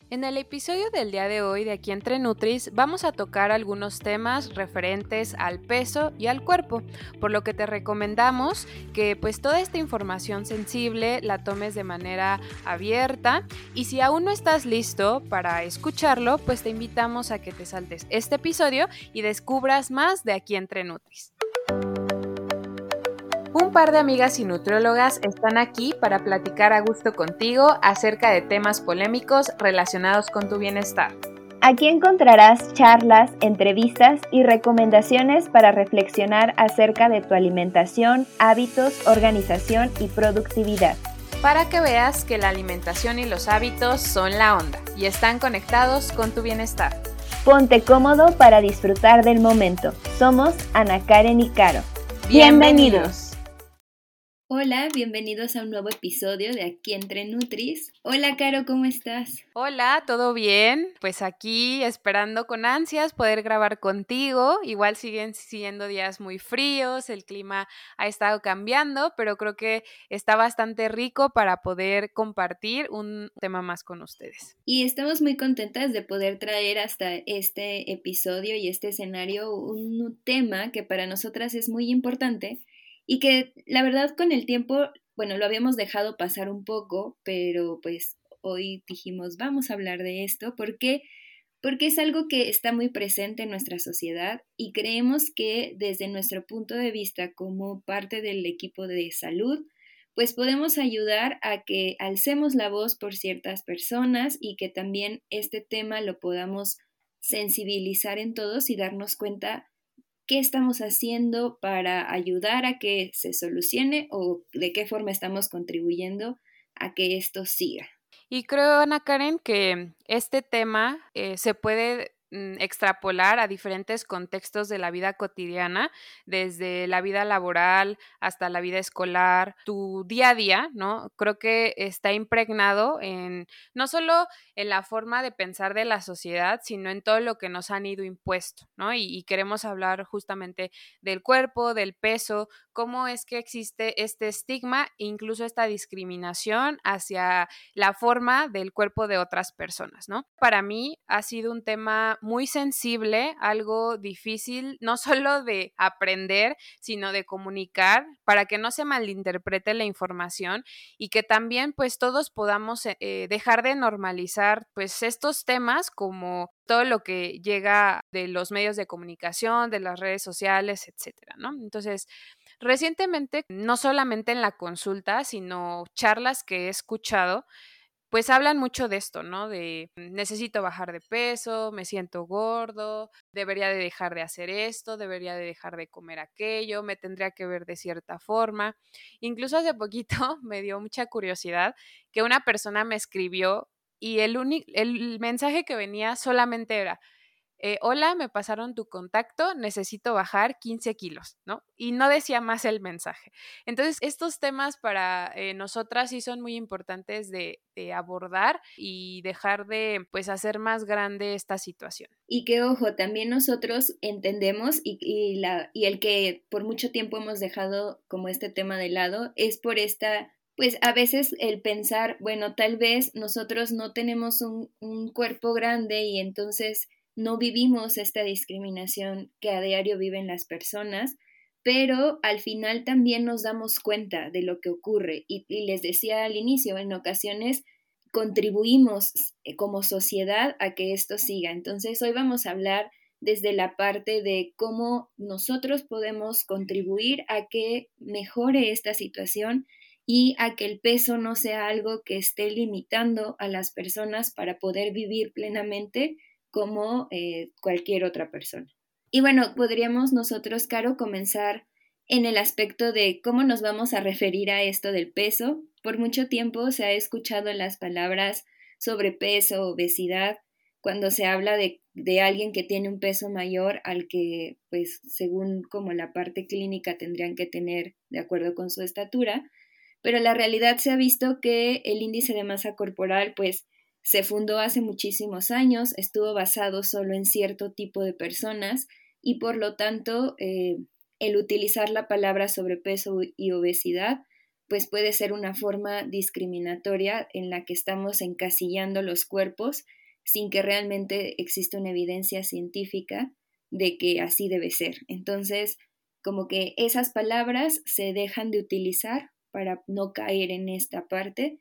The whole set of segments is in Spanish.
En el episodio del día de hoy de Aquí Entre Nutris vamos a tocar algunos temas referentes al peso y al cuerpo, por lo que te recomendamos que pues toda esta información sensible la tomes de manera abierta y si aún no estás listo para escucharlo, pues te invitamos a que te saltes este episodio y descubras más de Aquí Entre Nutris. Un par de amigas y nutriólogas están aquí para platicar a gusto contigo acerca de temas polémicos relacionados con tu bienestar. Aquí encontrarás charlas, entrevistas y recomendaciones para reflexionar acerca de tu alimentación, hábitos, organización y productividad. Para que veas que la alimentación y los hábitos son la onda y están conectados con tu bienestar. Ponte cómodo para disfrutar del momento. Somos Ana Karen y Caro. ¡Bienvenidos! Hola, bienvenidos a un nuevo episodio de Aquí Entre Nutris. Hola, Caro, ¿cómo estás? Hola, ¿todo bien? Pues aquí esperando con ansias poder grabar contigo. Igual siguen siendo días muy fríos, el clima ha estado cambiando, pero creo que está bastante rico para poder compartir un tema más con ustedes. Y estamos muy contentas de poder traer hasta este episodio y este escenario un tema que para nosotras es muy importante. Y que la verdad con el tiempo, bueno, lo habíamos dejado pasar un poco, pero pues hoy dijimos, vamos a hablar de esto. ¿Por qué? Porque es algo que está muy presente en nuestra sociedad y creemos que desde nuestro punto de vista como parte del equipo de salud, pues podemos ayudar a que alcemos la voz por ciertas personas y que también este tema lo podamos sensibilizar en todos y darnos cuenta qué estamos haciendo para ayudar a que se solucione o de qué forma estamos contribuyendo a que esto siga. Y creo, Ana Karen, que este tema se puede extrapolar a diferentes contextos de la vida cotidiana, desde la vida laboral hasta la vida escolar, tu día a día, ¿no? Creo que está impregnado en no solo en la forma de pensar de la sociedad, sino en todo lo que nos han ido impuesto, ¿no? Y queremos hablar justamente del cuerpo, del peso, cómo es que existe este estigma e incluso esta discriminación hacia la forma del cuerpo de otras personas, ¿no? Para mí ha sido un tema muy sensible, algo difícil, no solo de aprender, sino de comunicar para que no se malinterprete la información y que también pues todos podamos dejar de normalizar pues estos temas como todo lo que llega de los medios de comunicación, de las redes sociales, etcétera, ¿no? Entonces, recientemente, no solamente en la consulta, sino charlas que he escuchado, pues hablan mucho de esto, ¿no? De necesito bajar de peso, me siento gordo, debería de dejar de hacer esto, debería de dejar de comer aquello, me tendría que ver de cierta forma. Incluso hace poquito me dio mucha curiosidad que una persona me escribió y el mensaje que venía solamente era, hola, me pasaron tu contacto, necesito bajar 15 kilos, ¿no? Y no decía más el mensaje. Entonces, estos temas para nosotras sí son muy importantes de abordar y dejar de, pues, hacer más grande esta situación. Y que, ojo, también nosotros entendemos y el que por mucho tiempo hemos dejado como este tema de lado es por esta, pues a veces el pensar, bueno, tal vez nosotros no tenemos un cuerpo grande y entonces no vivimos esta discriminación que a diario viven las personas, pero al final también nos damos cuenta de lo que ocurre. Y les decía al inicio, en ocasiones contribuimos como sociedad a que esto siga. Entonces, hoy vamos a hablar desde la parte de cómo nosotros podemos contribuir a que mejore esta situación y a que el peso no sea algo que esté limitando a las personas para poder vivir plenamente como cualquier otra persona. Y bueno, podríamos nosotros, Caro, comenzar en el aspecto de cómo nos vamos a referir a esto del peso. Por mucho tiempo se ha escuchado las palabras sobrepeso, obesidad, cuando se habla de alguien que tiene un peso mayor al que, pues, según como la parte clínica tendrían que tener de acuerdo con su estatura, pero la realidad se ha visto que el índice de masa corporal, pues, se fundó hace muchísimos años, estuvo basado solo en cierto tipo de personas y por lo tanto el utilizar la palabra sobrepeso y obesidad pues puede ser una forma discriminatoria en la que estamos encasillando los cuerpos sin que realmente exista una evidencia científica de que así debe ser. Entonces, como que esas palabras se dejan de utilizar para no caer en esta parte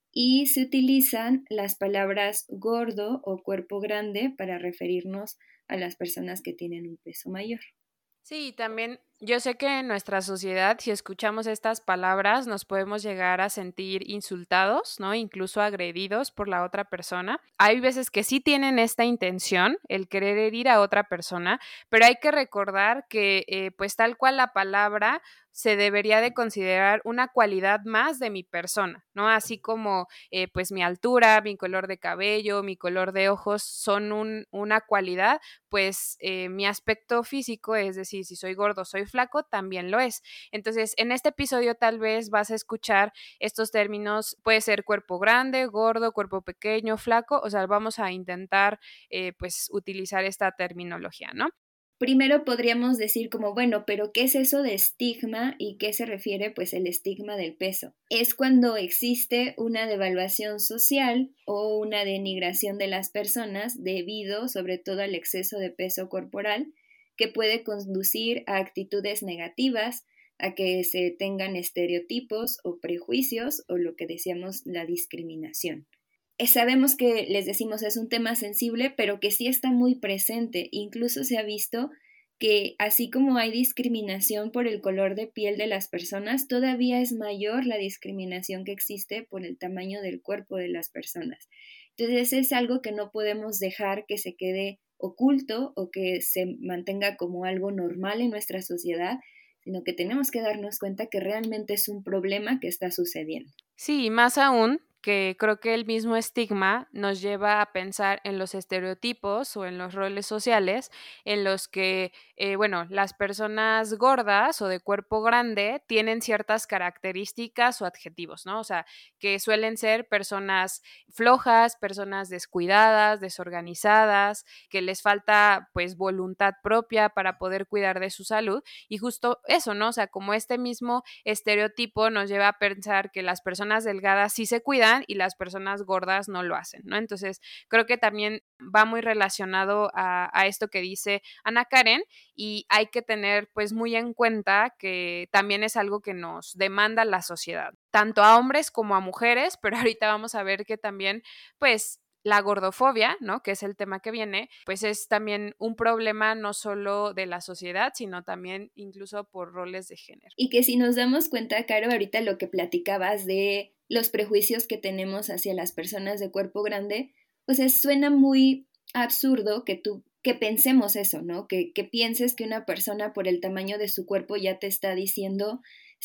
y se utilizan las palabras gordo o cuerpo grande para referirnos a las personas que tienen un peso mayor. Sí, también yo sé que en nuestra sociedad, si escuchamos estas palabras, nos podemos llegar a sentir insultados, ¿no? Incluso agredidos por la otra persona. Hay veces que sí tienen esta intención, el querer herir a otra persona, pero hay que recordar que, pues tal cual la palabra se debería de considerar una cualidad más de mi persona, ¿no? Así como, pues mi altura, mi color de cabello, mi color de ojos son una cualidad, pues mi aspecto físico, es decir, si soy gordo, soy flaco, también lo es. Entonces, en este episodio tal vez vas a escuchar estos términos, puede ser cuerpo grande, gordo, cuerpo pequeño, flaco, o sea, vamos a intentar pues utilizar esta terminología, ¿no? Primero podríamos decir como, bueno, pero ¿qué es eso de estigma y qué se refiere pues el estigma del peso? Es cuando existe una devaluación social o una denigración de las personas debido sobre todo al exceso de peso corporal que puede conducir a actitudes negativas, a que se tengan estereotipos o prejuicios o lo que decíamos la discriminación. Sabemos que les decimos es un tema sensible, pero que sí está muy presente. Incluso se ha visto que así como hay discriminación por el color de piel de las personas, todavía es mayor la discriminación que existe por el tamaño del cuerpo de las personas. Entonces es algo que no podemos dejar que se quede oculto o que se mantenga como algo normal en nuestra sociedad, sino que tenemos que darnos cuenta que realmente es un problema que está sucediendo. Sí, más aún que creo que el mismo estigma nos lleva a pensar en los estereotipos o en los roles sociales en los que, bueno, las personas gordas o de cuerpo grande tienen ciertas características o adjetivos, ¿no? O sea, que suelen ser personas flojas, personas descuidadas, desorganizadas, que les falta pues voluntad propia para poder cuidar de su salud y justo eso, ¿no? O sea, como este mismo estereotipo nos lleva a pensar que las personas delgadas sí se cuidan y las personas gordas no lo hacen, ¿no? Entonces, creo que también va muy relacionado a esto que dice Ana Karen y hay que tener pues muy en cuenta que también es algo que nos demanda la sociedad, tanto a hombres como a mujeres, pero ahorita vamos a ver que también pues la gordofobia, ¿no? Que es el tema que viene, pues es también un problema no solo de la sociedad, sino también incluso por roles de género. Y que si nos damos cuenta, Caro, ahorita lo que platicabas de los prejuicios que tenemos hacia las personas de cuerpo grande, pues suena muy absurdo que pensemos eso, ¿no? Que pienses que una persona por el tamaño de su cuerpo ya te está diciendo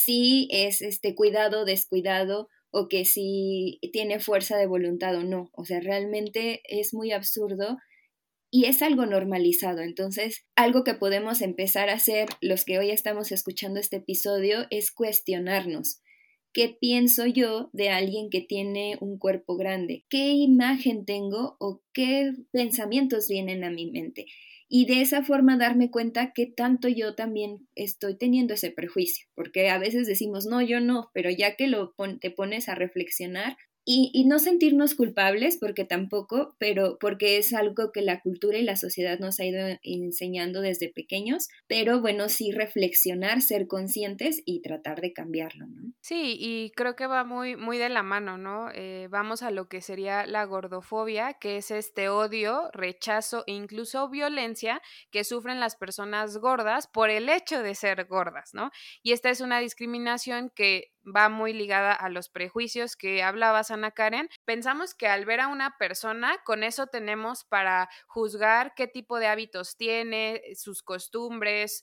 si es cuidado, descuidado o que si tiene fuerza de voluntad o no. O sea, realmente es muy absurdo y es algo normalizado. Entonces, algo que podemos empezar a hacer los que hoy estamos escuchando este episodio es cuestionarnos. ¿Qué pienso yo de alguien que tiene un cuerpo grande? ¿Qué imagen tengo o qué pensamientos vienen a mi mente? Y de esa forma darme cuenta que tanto yo también estoy teniendo ese prejuicio, porque a veces decimos, no, yo no, pero ya que te pones a reflexionar, y no sentirnos culpables, porque tampoco, pero porque es algo que la cultura y la sociedad nos ha ido enseñando desde pequeños, pero bueno, sí reflexionar, ser conscientes y tratar de cambiarlo, ¿no? Sí, y creo que va muy de la mano, ¿no? Vamos a lo que sería la gordofobia, que es este odio, rechazo e incluso violencia que sufren las personas gordas por el hecho de ser gordas, ¿no? Y esta es una discriminación que va muy ligada a los prejuicios que hablabas, Ana Karen. Pensamos que al ver a una persona, con eso tenemos para juzgar qué tipo de hábitos tiene, sus costumbres,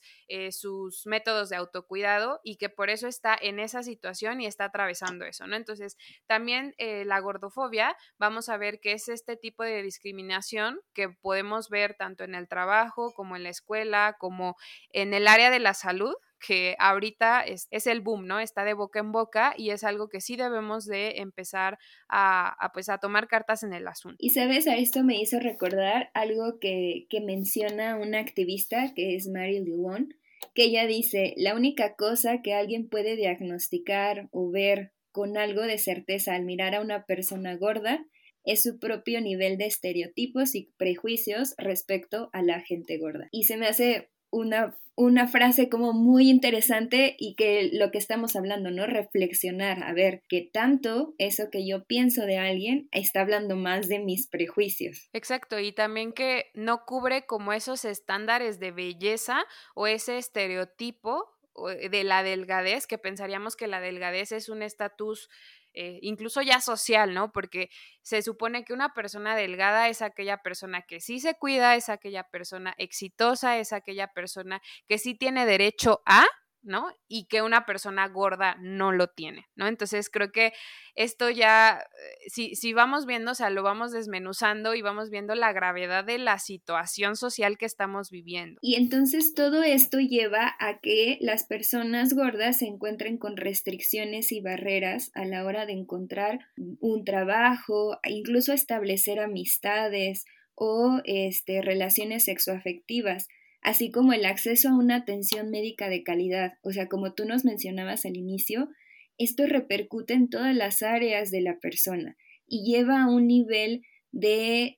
sus métodos de autocuidado y que por eso está en esa situación y está atravesando eso, ¿no? Entonces, también la gordofobia, vamos a ver que es este tipo de discriminación que podemos ver tanto en el trabajo como en la escuela, como en el área de la salud, que ahorita es el boom, ¿no? Está de boca en boca y es algo que sí debemos de empezar pues a tomar cartas en el asunto. Y sabes, a esto me hizo recordar algo que menciona una activista que es Mary Lou Won, que ella dice, la única cosa que alguien puede diagnosticar o ver con algo de certeza al mirar a una persona gorda es su propio nivel de estereotipos y prejuicios respecto a la gente gorda. Y se me hace una frase como muy interesante y que lo que estamos hablando, ¿no? Reflexionar, a ver, qué tanto eso que yo pienso de alguien está hablando más de mis prejuicios. Exacto, y también que no cubre como esos estándares de belleza o ese estereotipo de la delgadez, que pensaríamos que la delgadez es un estatus incluso ya social, ¿no? Porque se supone que una persona delgada es aquella persona que sí se cuida, es aquella persona exitosa, es aquella persona que sí tiene derecho a, ¿no? Y que una persona gorda no lo tiene, ¿no? Entonces creo que esto ya, si vamos viendo, o sea, lo vamos desmenuzando y vamos viendo la gravedad de la situación social que estamos viviendo. Y entonces todo esto lleva a que las personas gordas se encuentren con restricciones y barreras a la hora de encontrar un trabajo, incluso establecer amistades o relaciones sexoafectivas, así como el acceso a una atención médica de calidad. O sea, como tú nos mencionabas al inicio, esto repercute en todas las áreas de la persona y lleva a un nivel de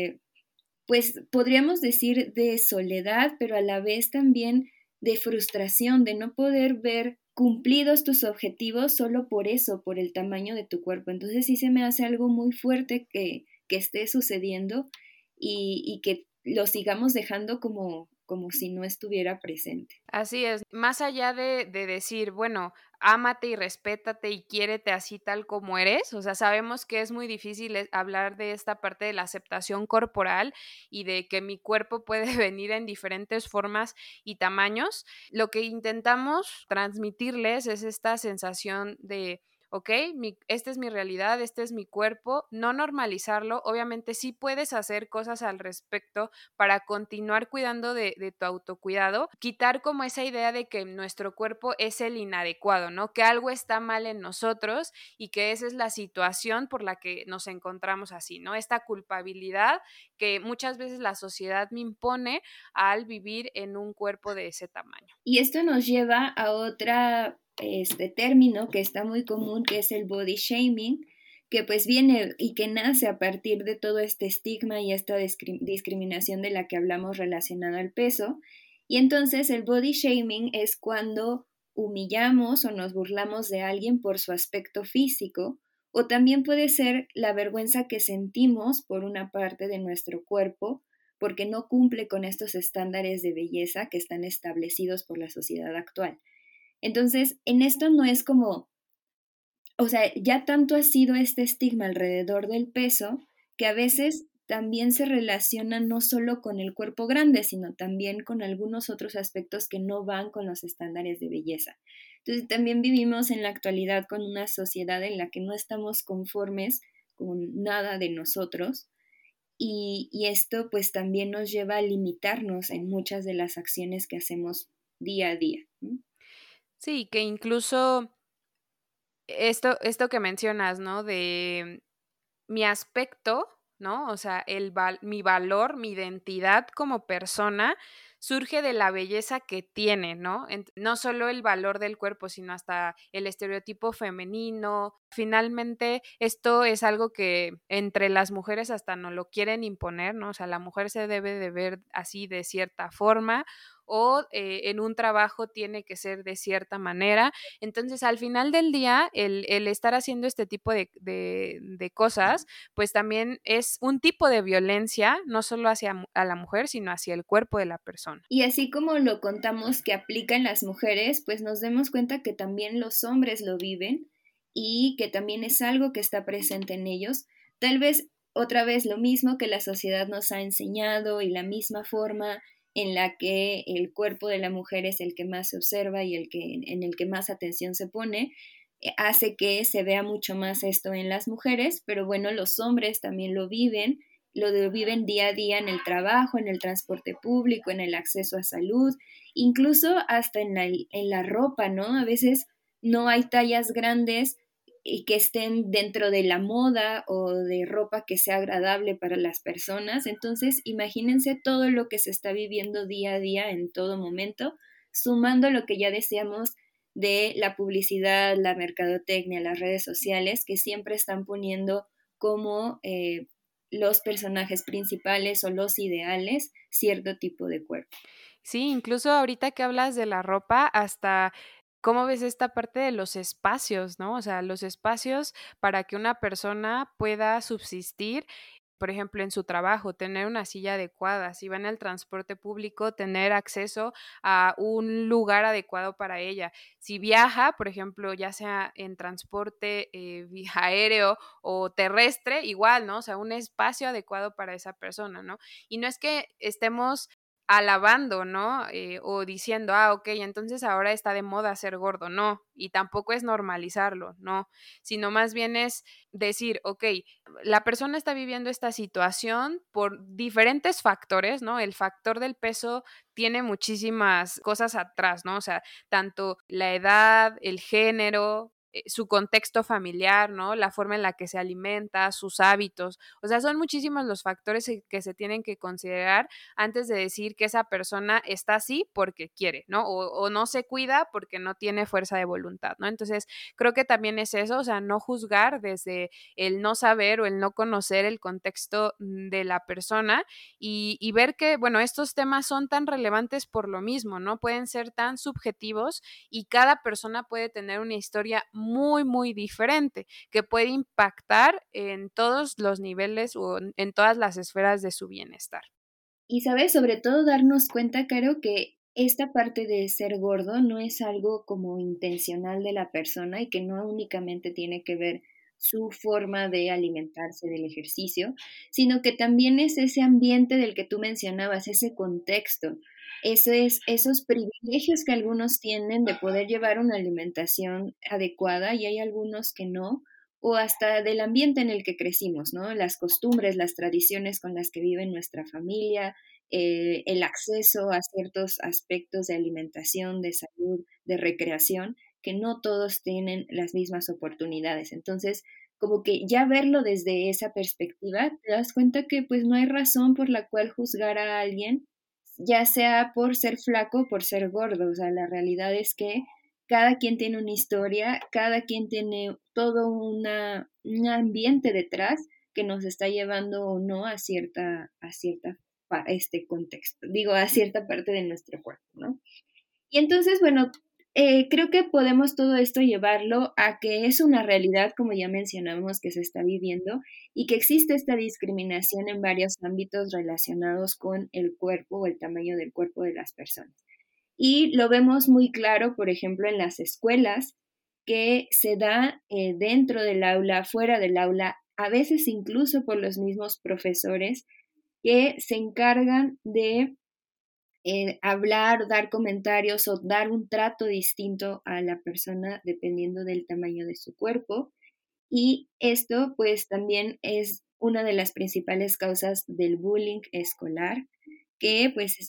pues podríamos decir de soledad, pero a la vez también de frustración, de no poder ver cumplidos tus objetivos solo por eso, por el tamaño de tu cuerpo. Entonces sí se me hace algo muy fuerte que esté sucediendo y que lo sigamos dejando como si no estuviera presente. Así es, más allá de decir, bueno, ámate y respétate y quiérete así tal como eres, o sea, sabemos que es muy difícil hablar de esta parte de la aceptación corporal y de que mi cuerpo puede venir en diferentes formas y tamaños. Lo que intentamos transmitirles es esta sensación de ok, esta es mi realidad, este es mi cuerpo, no normalizarlo, obviamente sí puedes hacer cosas al respecto para continuar cuidando de tu autocuidado, quitar como esa idea de que nuestro cuerpo es el inadecuado, ¿no? Que algo está mal en nosotros y que esa es la situación por la que nos encontramos así, ¿no? Esta culpabilidad que muchas veces la sociedad me impone al vivir en un cuerpo de ese tamaño. Y esto nos lleva a otra término que está muy común, que es el body shaming, que pues viene y que nace a partir de todo este estigma y esta discriminación de la que hablamos relacionada al peso. Y entonces el body shaming es cuando humillamos o nos burlamos de alguien por su aspecto físico, o también puede ser la vergüenza que sentimos por una parte de nuestro cuerpo porque no cumple con estos estándares de belleza que están establecidos por la sociedad actual. Entonces, en esto no es como, o sea, ya tanto ha sido este estigma alrededor del peso que a veces también se relaciona no solo con el cuerpo grande, sino también con algunos otros aspectos que no van con los estándares de belleza. Entonces, también vivimos en la actualidad con una sociedad en la que no estamos conformes con nada de nosotros y esto pues también nos lleva a limitarnos en muchas de las acciones que hacemos día a día, ¿no? Sí, que incluso esto que mencionas, ¿no? De mi aspecto, ¿no? O sea, mi valor, mi identidad como persona surge de la belleza que tiene, ¿no? No solo el valor del cuerpo, sino hasta el estereotipo femenino. Finalmente, esto es algo que entre las mujeres hasta no lo quieren imponer, ¿no? O sea, la mujer se debe de ver así de cierta forma o en un trabajo tiene que ser de cierta manera. Entonces, al final del día, el estar haciendo este tipo de cosas, pues también es un tipo de violencia, no solo hacia a la mujer, sino hacia el cuerpo de la persona. Y así como lo contamos que aplica en las mujeres, pues nos demos cuenta que también los hombres lo viven y que también es algo que está presente en ellos. Tal vez otra vez lo mismo que la sociedad nos ha enseñado y la misma forma en la que el cuerpo de la mujer es el que más se observa y en el que más atención se pone, hace que se vea mucho más esto en las mujeres, pero bueno, los hombres también lo viven día a día en el trabajo, en el transporte público, en el acceso a salud, incluso hasta en la ropa, ¿no? A veces no hay tallas grandes y que estén dentro de la moda o de ropa que sea agradable para las personas. Entonces, imagínense todo lo que se está viviendo día a día en todo momento sumando lo que ya decíamos de la publicidad, la mercadotecnia, las redes sociales, que siempre están poniendo como los personajes principales o los ideales cierto tipo de cuerpo. Sí, incluso ahorita que hablas de la ropa, hasta cómo ves esta parte de los espacios, ¿no? O sea, los espacios para que una persona pueda subsistir, por ejemplo, en su trabajo, tener una silla adecuada, si va en el transporte público, tener acceso a un lugar adecuado para ella. Si viaja, por ejemplo, ya sea en transporte aéreo o terrestre, igual, ¿no? O sea, un espacio adecuado para esa persona, ¿no? Y no es que estemos alabando, ¿no? O diciendo, ok, entonces ahora está de moda ser gordo, no, y tampoco es normalizarlo, no, sino más bien es decir, ok, la persona está viviendo esta situación por diferentes factores, ¿no? El factor del peso tiene muchísimas cosas atrás, ¿no? O sea, tanto la edad, el género, su contexto familiar, ¿no? La forma en la que se alimenta, sus hábitos, o sea, son muchísimos los factores que se tienen que considerar antes de decir que esa persona está así porque quiere, ¿no? O no se cuida porque no tiene fuerza de voluntad, ¿no? Entonces, creo que también es eso, o sea, no juzgar desde el no saber o el no conocer el contexto de la persona y ver que, bueno, estos temas son tan relevantes por lo mismo, ¿no? Pueden ser tan subjetivos y cada persona puede tener una historia muy, muy diferente que puede impactar en todos los niveles o en todas las esferas de su bienestar. Y, ¿sabes? Sobre todo darnos cuenta, Caro, que esta parte de ser gordo no es algo como intencional de la persona y que no únicamente tiene que ver su forma de alimentarse del ejercicio, sino que también es ese ambiente del que tú mencionabas, ese contexto, esos privilegios que algunos tienen de poder llevar una alimentación adecuada y hay algunos que no, o hasta del ambiente en el que crecimos, ¿no? Las costumbres, las tradiciones con las que vive nuestra familia, el acceso a ciertos aspectos de alimentación, de salud, de recreación, que no todos tienen las mismas oportunidades. Entonces, como que ya verlo desde esa perspectiva, te das cuenta que pues no hay razón por la cual juzgar a alguien, ya sea por ser flaco o por ser gordo. O sea, la realidad es que cada quien tiene una historia, cada quien tiene todo un ambiente detrás que nos está llevando o no a cierta este contexto, digo, a cierta parte de nuestro cuerpo, ¿no? Y entonces, bueno, creo que podemos todo esto llevarlo a que es una realidad, como ya mencionamos, que se está viviendo y que existe esta discriminación en varios ámbitos relacionados con el cuerpo o el tamaño del cuerpo de las personas. Y lo vemos muy claro, por ejemplo, en las escuelas, que se da dentro del aula, fuera del aula, a veces incluso por los mismos profesores que se encargan de hablar, dar comentarios o dar un trato distinto a la persona dependiendo del tamaño de su cuerpo. Y esto pues también es una de las principales causas del bullying escolar, que pues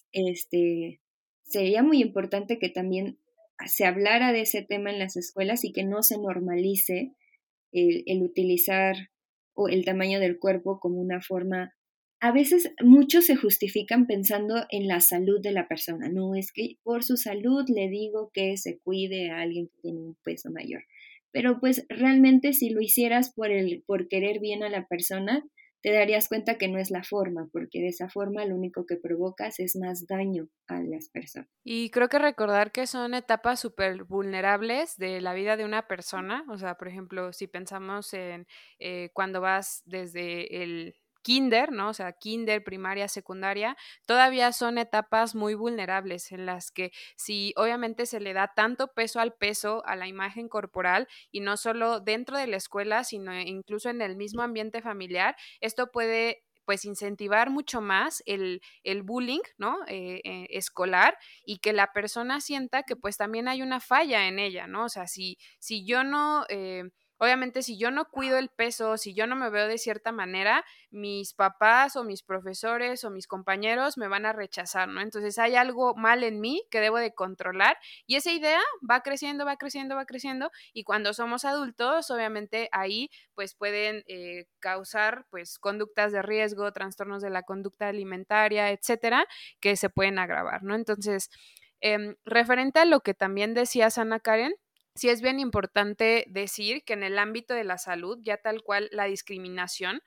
sería muy importante que también se hablara de ese tema en las escuelas y que no se normalice el utilizar o el tamaño del cuerpo como una forma. A veces muchos se justifican pensando en la salud de la persona, no es que por su salud le digo que se cuide a alguien que tiene un peso mayor. Pero pues realmente si lo hicieras por querer bien a la persona, te darías cuenta que no es la forma, porque de esa forma lo único que provocas es más daño a las personas. Y creo que recordar que son etapas súper vulnerables de la vida de una persona, o sea, por ejemplo, si pensamos en cuando vas desde el kinder, ¿no? O sea, kinder, primaria, secundaria, todavía son etapas muy vulnerables en las que si obviamente se le da tanto peso al peso, a la imagen corporal, y no solo dentro de la escuela, sino incluso en el mismo ambiente familiar, esto puede pues incentivar mucho más el bullying, ¿no? Escolar y que la persona sienta que pues también hay una falla en ella, ¿no? O sea, si yo no, obviamente si yo no cuido el peso, si yo no me veo de cierta manera, mis papás o mis profesores o mis compañeros me van a rechazar, ¿no? Entonces hay algo mal en mí que debo de controlar y esa idea va creciendo, va creciendo, va creciendo y cuando somos adultos, obviamente ahí pues pueden causar pues conductas de riesgo, trastornos de la conducta alimentaria, etcétera, que se pueden agravar, ¿no? Entonces, Referente a lo que también decías, Ana Karen, sí es bien importante decir que en el ámbito de la salud, ya tal cual la discriminación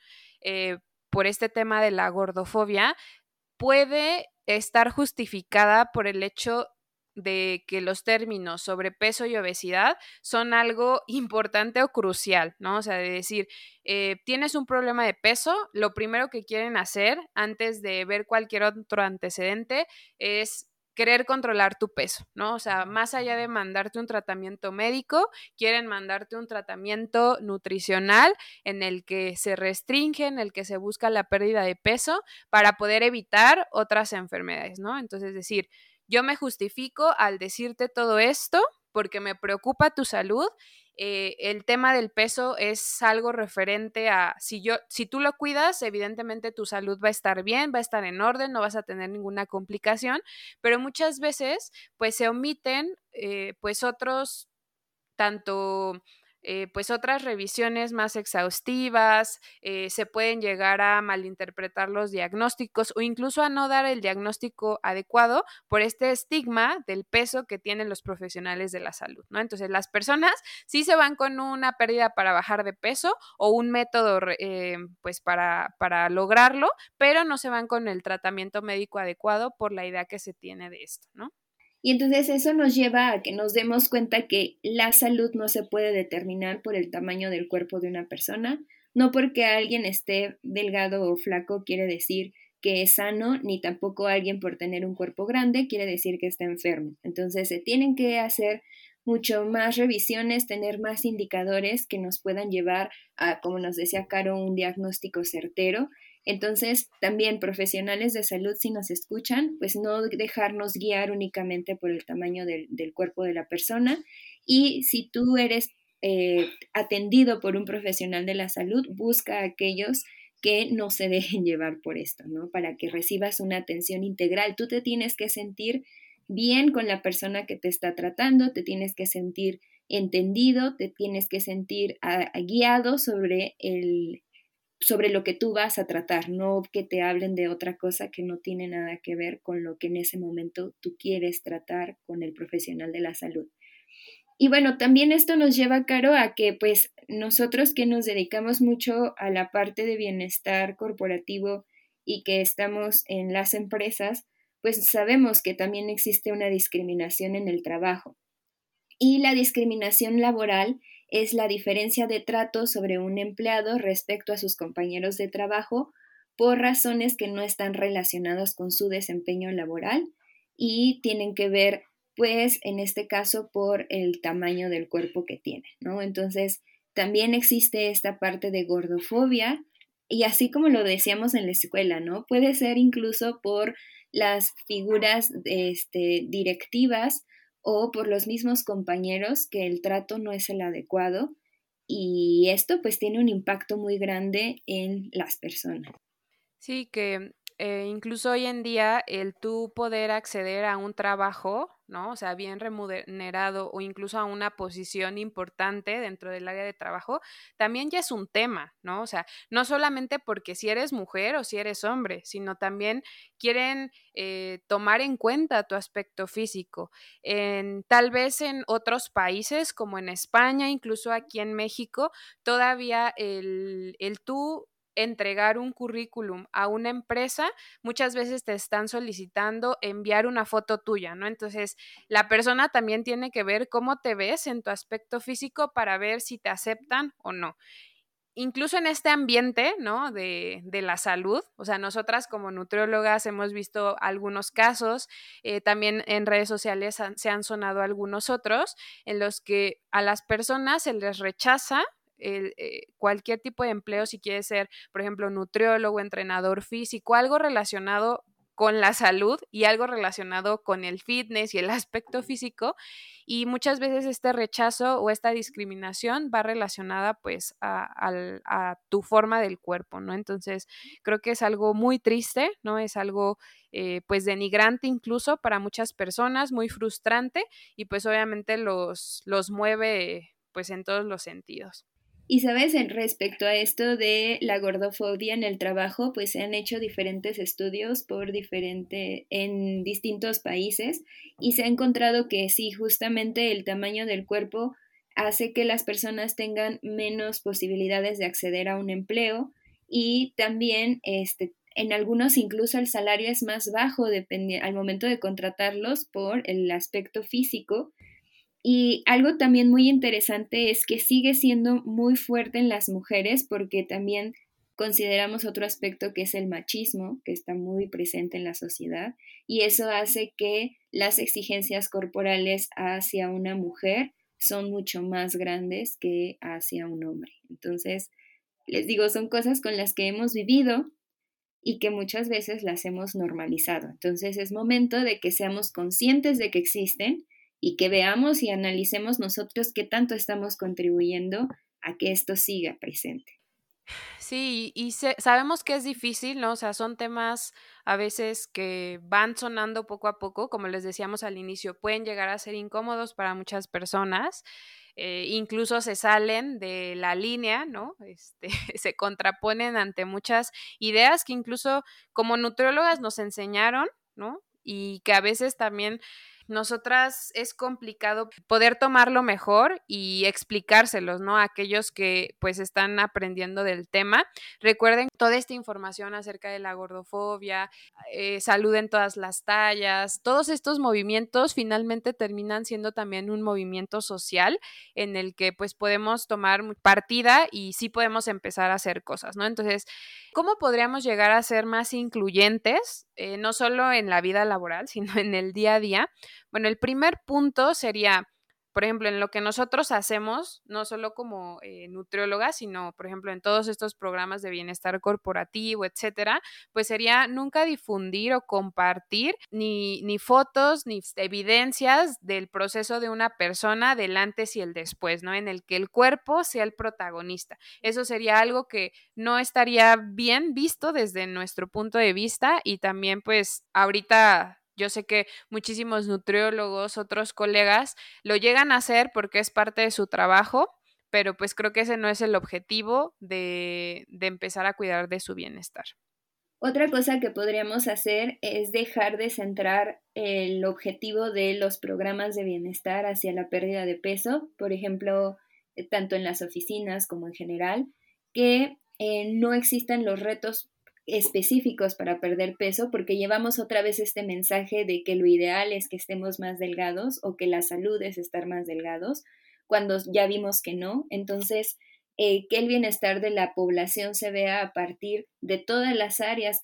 por este tema de la gordofobia puede estar justificada por el hecho de que los términos sobrepeso y obesidad son algo importante o crucial, ¿no? O sea, de decir, tienes un problema de peso, lo primero que quieren hacer antes de ver cualquier otro antecedente es querer controlar tu peso, ¿no? O sea, más allá de mandarte un tratamiento médico, quieren mandarte un tratamiento nutricional en el que se restringe, en el que se busca la pérdida de peso para poder evitar otras enfermedades, ¿no? Entonces, decir, yo me justifico al decirte todo esto porque me preocupa tu salud. El tema del peso es algo referente a si tú lo cuidas, evidentemente tu salud va a estar bien, va a estar en orden, no vas a tener ninguna complicación, pero muchas veces pues se omiten pues otros tanto pues otras revisiones más exhaustivas, se pueden llegar a malinterpretar los diagnósticos o incluso a no dar el diagnóstico adecuado por este estigma del peso que tienen los profesionales de la salud, ¿no? Entonces las personas sí se van con una pérdida para bajar de peso o un método pues para lograrlo, pero no se van con el tratamiento médico adecuado por la idea que se tiene de esto, ¿no? Y entonces eso nos lleva a que nos demos cuenta que la salud no se puede determinar por el tamaño del cuerpo de una persona, no porque alguien esté delgado o flaco quiere decir que es sano, ni tampoco alguien por tener un cuerpo grande quiere decir que está enfermo. Entonces se tienen que hacer mucho más revisiones, tener más indicadores que nos puedan llevar a, como nos decía Caro, un diagnóstico certero. Entonces, también profesionales de salud, si nos escuchan, pues no dejarnos guiar únicamente por el tamaño del cuerpo de la persona. Y si tú eres atendido por un profesional de la salud, busca a aquellos que no se dejen llevar por esto, ¿no? Para que recibas una atención integral. Tú te tienes que sentir bien con la persona que te está tratando, te tienes que sentir entendido, te tienes que sentir guiado sobre lo que tú vas a tratar, no que te hablen de otra cosa que no tiene nada que ver con lo que en ese momento tú quieres tratar con el profesional de la salud. Y bueno, también esto nos lleva, Caro, a que pues nosotros que nos dedicamos mucho a la parte de bienestar corporativo y que estamos en las empresas, pues sabemos que también existe una discriminación en el trabajo. Y la discriminación laboral es la diferencia de trato sobre un empleado respecto a sus compañeros de trabajo por razones que no están relacionadas con su desempeño laboral y tienen que ver, pues, en este caso, por el tamaño del cuerpo que tiene, ¿no? Entonces, también existe esta parte de gordofobia y así como lo decíamos en la escuela, ¿no? Puede ser incluso por las figuras directivas o por los mismos compañeros que el trato no es el adecuado y esto pues tiene un impacto muy grande en las personas. Sí, que incluso hoy en día el tú poder acceder a un trabajo, ¿no? O sea, bien remunerado o incluso a una posición importante dentro del área de trabajo, también ya es un tema, ¿no? O sea, no solamente porque si eres mujer o si eres hombre, sino también quieren tomar en cuenta tu aspecto físico. Tal vez en otros países como en España, incluso aquí en México, todavía el tú entregar un currículum a una empresa, muchas veces te están solicitando enviar una foto tuya, ¿no? Entonces, la persona también tiene que ver cómo te ves en tu aspecto físico para ver si te aceptan o no. Incluso en este ambiente, ¿no? De la salud, o sea, nosotras como nutriólogas hemos visto algunos casos, también en redes sociales se han sonado algunos otros, en los que a las personas se les rechaza cualquier tipo de empleo, si quiere ser, por ejemplo, nutriólogo, entrenador físico, algo relacionado con la salud y algo relacionado con el fitness y el aspecto físico, y muchas veces este rechazo o esta discriminación va relacionada pues a tu forma del cuerpo, ¿no? Entonces creo que es algo muy triste, ¿no? Es algo pues denigrante incluso para muchas personas, muy frustrante y pues obviamente los mueve pues en todos los sentidos. Y sabes, respecto a esto de la gordofobia en el trabajo, pues se han hecho diferentes estudios en distintos países y se ha encontrado que sí, justamente el tamaño del cuerpo hace que las personas tengan menos posibilidades de acceder a un empleo y también en algunos incluso el salario es más bajo al momento de contratarlos por el aspecto físico. Y algo también muy interesante es que sigue siendo muy fuerte en las mujeres porque también consideramos otro aspecto que es el machismo, que está muy presente en la sociedad, y eso hace que las exigencias corporales hacia una mujer son mucho más grandes que hacia un hombre. Entonces, les digo, son cosas con las que hemos vivido y que muchas veces las hemos normalizado. Entonces es momento de que seamos conscientes de que existen y que veamos y analicemos nosotros qué tanto estamos contribuyendo a que esto siga presente. Sí, y sabemos que es difícil, ¿no? O sea, son temas a veces que van sonando poco a poco, como les decíamos al inicio, pueden llegar a ser incómodos para muchas personas, incluso se salen de la línea, ¿no? Se contraponen ante muchas ideas que incluso como nutriólogas nos enseñaron, ¿no? Y que a veces también nosotras es complicado poder tomarlo mejor y explicárselos, ¿no? A aquellos que pues están aprendiendo del tema. Recuerden toda esta información acerca de la gordofobia, salud en todas las tallas, todos estos movimientos finalmente terminan siendo también un movimiento social en el que pues podemos tomar partida y sí podemos empezar a hacer cosas, ¿no? Entonces, ¿cómo podríamos llegar a ser más incluyentes, no solo en la vida laboral, sino en el día a día? Bueno, el primer punto sería, por ejemplo, en lo que nosotros hacemos, no solo como nutriólogas, sino, por ejemplo, en todos estos programas de bienestar corporativo, etcétera, pues sería nunca difundir o compartir ni fotos ni evidencias del proceso de una persona del antes y el después, ¿no? En el que el cuerpo sea el protagonista. Eso sería algo que no estaría bien visto desde nuestro punto de vista y también, pues, ahorita yo sé que muchísimos nutriólogos, otros colegas, lo llegan a hacer porque es parte de su trabajo, pero pues creo que ese no es el objetivo de empezar a cuidar de su bienestar. Otra cosa que podríamos hacer es dejar de centrar el objetivo de los programas de bienestar hacia la pérdida de peso, por ejemplo, tanto en las oficinas como en general, que no existan los retos específicos para perder peso, porque llevamos otra vez este mensaje de que lo ideal es que estemos más delgados o que la salud es estar más delgados, cuando ya vimos que no. Entonces, que el bienestar de la población se vea a partir de todas las áreas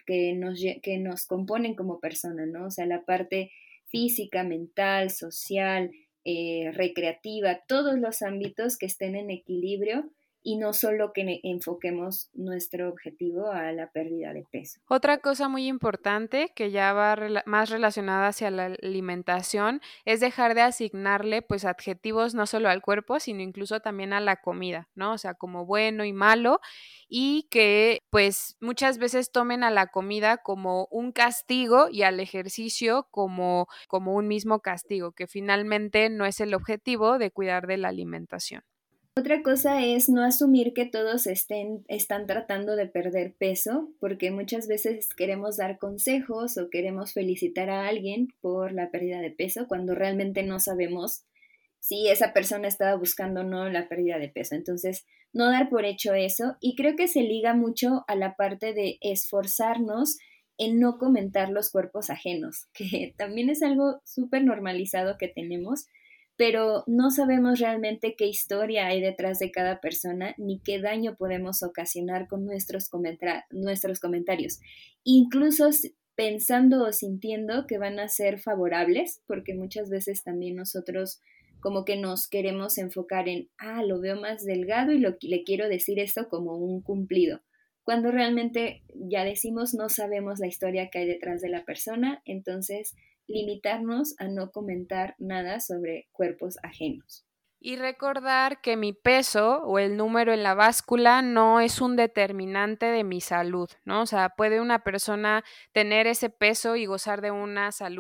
que nos componen como personas, ¿no? O sea, la parte física, mental, social, recreativa, todos los ámbitos que estén en equilibrio y no solo que enfoquemos nuestro objetivo a la pérdida de peso. Otra cosa muy importante que ya va más relacionada hacia la alimentación es dejar de asignarle pues adjetivos no solo al cuerpo, sino incluso también a la comida, ¿no? O sea, como bueno y malo y que pues muchas veces tomen a la comida como un castigo y al ejercicio como un mismo castigo, que finalmente no es el objetivo de cuidar de la alimentación. Otra cosa es no asumir que todos están tratando de perder peso, porque muchas veces queremos dar consejos o queremos felicitar a alguien por la pérdida de peso cuando realmente no sabemos si esa persona estaba buscando o no la pérdida de peso. Entonces, no dar por hecho eso. Y creo que se liga mucho a la parte de esforzarnos en no comentar los cuerpos ajenos, que también es algo súper normalizado que tenemos, pero no sabemos realmente qué historia hay detrás de cada persona ni qué daño podemos ocasionar con nuestros comentarios, incluso pensando o sintiendo que van a ser favorables, porque muchas veces también nosotros como que nos queremos enfocar en, lo veo más delgado y le quiero decir esto como un cumplido, cuando realmente ya decimos no sabemos la historia que hay detrás de la persona, entonces limitarnos a no comentar nada sobre cuerpos ajenos. Y recordar que mi peso o el número en la báscula no es un determinante de mi salud, ¿no? O sea, puede una persona tener ese peso y gozar de una salud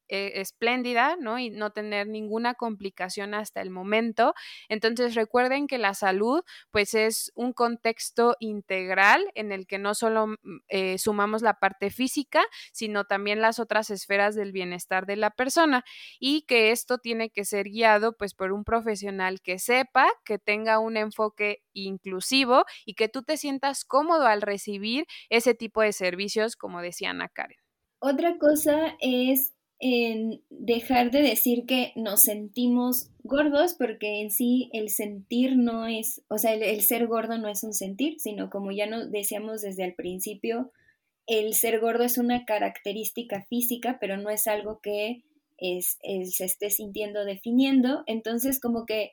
espléndida, ¿no? Y no tener ninguna complicación hasta el momento. Entonces recuerden que la salud pues es un contexto integral en el que no solo sumamos la parte física, sino también las otras esferas del bienestar de la persona, y que esto tiene que ser guiado pues por un profesional que sepa, que tenga un enfoque inclusivo y que tú te sientas cómodo al recibir ese tipo de servicios, como decía Ana Karen. Otra cosa es en dejar de decir que nos sentimos gordos, porque en sí el sentir no es, o sea, el ser gordo no es un sentir, sino como ya nos decíamos desde el principio, el ser gordo es una característica física, pero no es algo que se esté sintiendo definiendo. Entonces, como que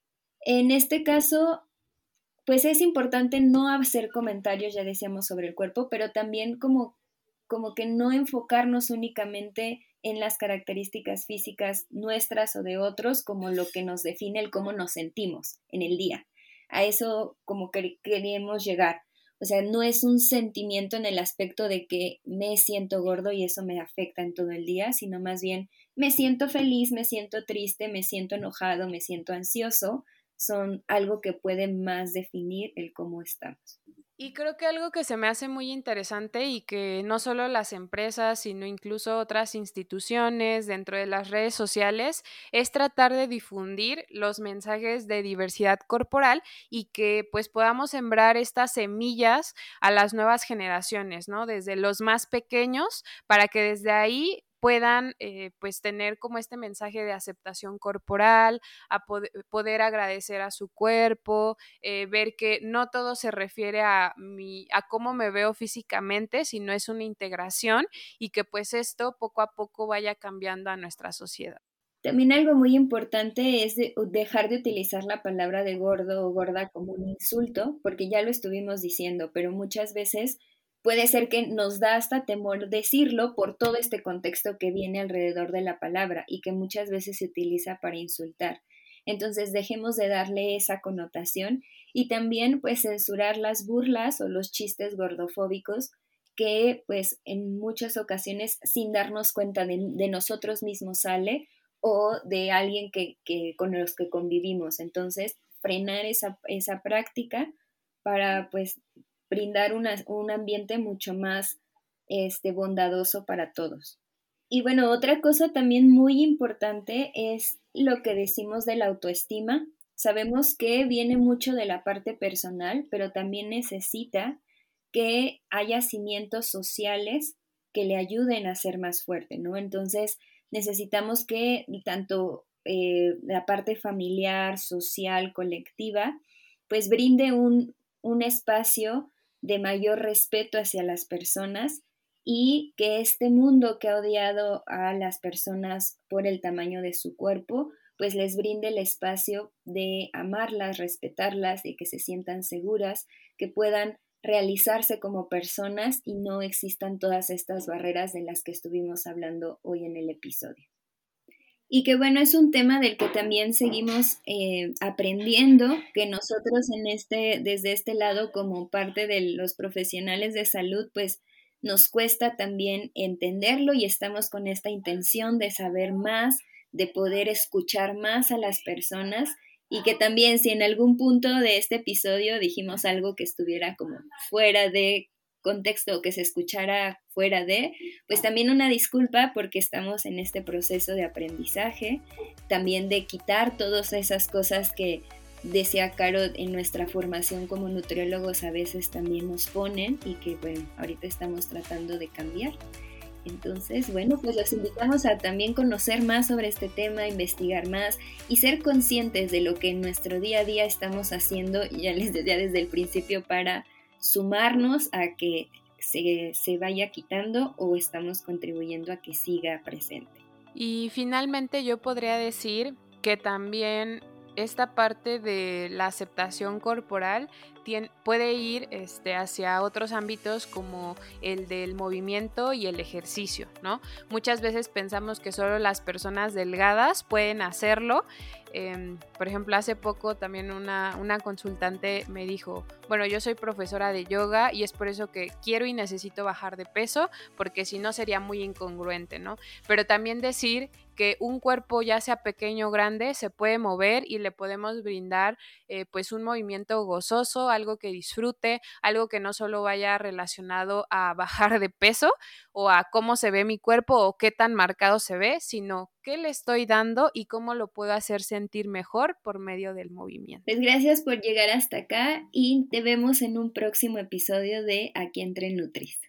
en este caso, pues es importante no hacer comentarios, ya decíamos, sobre el cuerpo, pero también como que no enfocarnos únicamente en las características físicas nuestras o de otros como lo que nos define el cómo nos sentimos en el día. A eso como que queremos llegar. O sea, no es un sentimiento en el aspecto de que me siento gordo y eso me afecta en todo el día, sino más bien me siento feliz, me siento triste, me siento enojado, me siento ansioso. Son algo que puede más definir el cómo estamos. Y creo que algo que se me hace muy interesante y que no solo las empresas, sino incluso otras instituciones dentro de las redes sociales, es tratar de difundir los mensajes de diversidad corporal y que pues podamos sembrar estas semillas a las nuevas generaciones, ¿no? Desde los más pequeños, para que desde ahí puedan pues tener como este mensaje de aceptación corporal, a poder agradecer a su cuerpo, ver que no todo se refiere a cómo me veo físicamente, sino es una integración, y que pues esto poco a poco vaya cambiando a nuestra sociedad. También algo muy importante es dejar de utilizar la palabra de gordo o gorda como un insulto, porque ya lo estuvimos diciendo, pero muchas veces puede ser que nos da hasta temor decirlo por todo este contexto que viene alrededor de la palabra y que muchas veces se utiliza para insultar. Entonces dejemos de darle esa connotación y también pues censurar las burlas o los chistes gordofóbicos que pues en muchas ocasiones sin darnos cuenta de nosotros mismos sale o de alguien con los que convivimos. Entonces, frenar esa práctica para pues brindar un ambiente mucho más bondadoso para todos. Y bueno, otra cosa también muy importante es lo que decimos de la autoestima. Sabemos que viene mucho de la parte personal, pero también necesita que haya cimientos sociales que le ayuden a ser más fuerte, ¿no? Entonces, necesitamos que tanto la parte familiar, social, colectiva, pues brinde un espacio de mayor respeto hacia las personas y que este mundo que ha odiado a las personas por el tamaño de su cuerpo, pues les brinde el espacio de amarlas, respetarlas y que se sientan seguras, que puedan realizarse como personas y no existan todas estas barreras de las que estuvimos hablando hoy en el episodio. Y que bueno, es un tema del que también seguimos aprendiendo, que nosotros desde este lado, como parte de los profesionales de salud, pues nos cuesta también entenderlo y estamos con esta intención de saber más, de poder escuchar más a las personas y que también si en algún punto de este episodio dijimos algo que estuviera como fuera de contexto o que se escuchara fuera de, pues también una disculpa porque estamos en este proceso de aprendizaje, también de quitar todas esas cosas que decía Caro en nuestra formación como nutriólogos a veces también nos ponen y que bueno, ahorita estamos tratando de cambiar. Entonces, bueno, pues los invitamos a también conocer más sobre este tema, investigar más y ser conscientes de lo que en nuestro día a día estamos haciendo, ya les decía desde el principio, para sumarnos a que se vaya quitando o estamos contribuyendo a que siga presente. Y finalmente yo podría decir que también esta parte de la aceptación corporal puede ir hacia otros ámbitos como el del movimiento y el ejercicio, ¿no? Muchas veces pensamos que solo las personas delgadas pueden hacerlo. Por ejemplo, hace poco también una consultante me dijo, bueno, yo soy profesora de yoga y es por eso que quiero y necesito bajar de peso, porque si no sería muy incongruente, ¿no? Pero también decir que un cuerpo, ya sea pequeño o grande, se puede mover y le podemos brindar pues un movimiento gozoso, algo que disfrute, algo que no solo vaya relacionado a bajar de peso o a cómo se ve mi cuerpo o qué tan marcado se ve, sino qué le estoy dando y cómo lo puedo hacer sentir mejor por medio del movimiento. Pues gracias por llegar hasta acá y te vemos en un próximo episodio de Aquí entre Nutris.